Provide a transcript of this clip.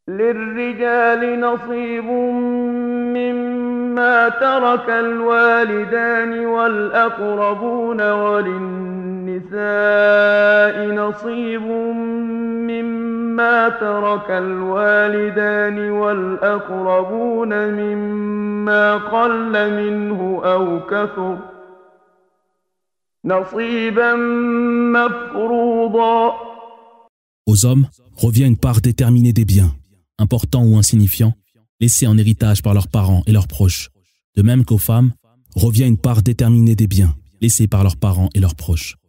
للرجال نصيب مما ترك الوالدان والأقربون وللنساء نصيب مما ترك الوالدان والأقربون مما قل منه أو كثر نصيبا مفروضا. Aux hommes revient une part déterminée des biens, importants ou insignifiants, laissés en héritage par leurs parents et leurs proches. De même qu'aux femmes revient une part déterminée des biens, laissés par leurs parents et leurs proches.